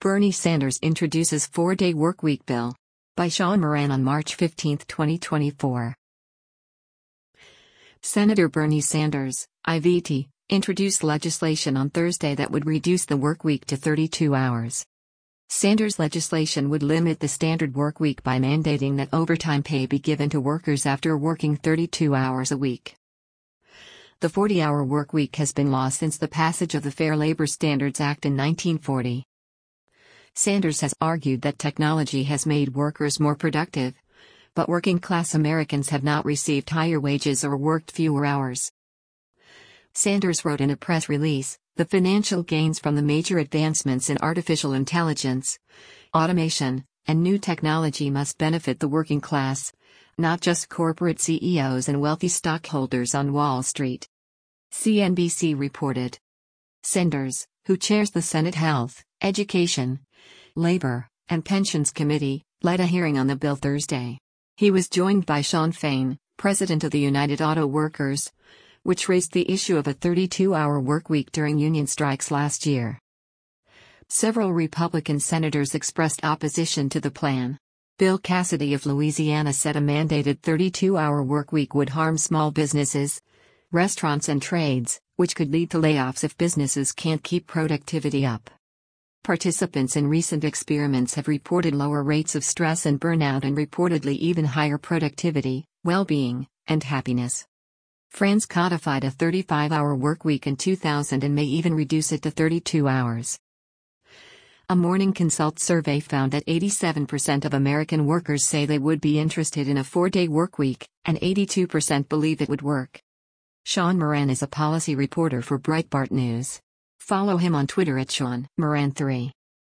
Bernie Sanders introduces 4-day workweek bill. By Sean Moran on March 15, 2024. Senator Bernie Sanders, IVT, introduced legislation on Thursday that would reduce the workweek to 32 hours. Sanders' legislation would limit the standard workweek by mandating that overtime pay be given to workers after working 32 hours a week. The 40-hour workweek has been law since the passage of the Fair Labor Standards Act in 1940. Sanders has argued that technology has made workers more productive, but working-class Americans have not received higher wages or worked fewer hours. Sanders wrote in a press release, "The financial gains from the major advancements in artificial intelligence, automation, and new technology must benefit the working class, not just corporate CEOs and wealthy stockholders on Wall Street." CNBC reported. Sanders, who chairs the Senate Health, Education, Labor, and Pensions Committee, led a hearing on the bill Thursday. He was joined by Shawn Fain, president of the United Auto Workers, which raised the issue of a 32-hour workweek during union strikes last year. Several Republican senators expressed opposition to the plan. Bill Cassidy of Louisiana said a mandated 32-hour workweek would harm small businesses, restaurants and trades, which could lead to layoffs if businesses can't keep productivity up. Participants in recent experiments have reported lower rates of stress and burnout and reportedly even higher productivity, well-being, and happiness. France codified a 35-hour workweek in 2000 and may even reduce it to 32 hours. A Morning Consult survey found that 87% of American workers say they would be interested in a 4-day workweek, and 82% believe it would work. Sean Moran is a policy reporter for Breitbart News. Follow him on Twitter at Sean Moran3.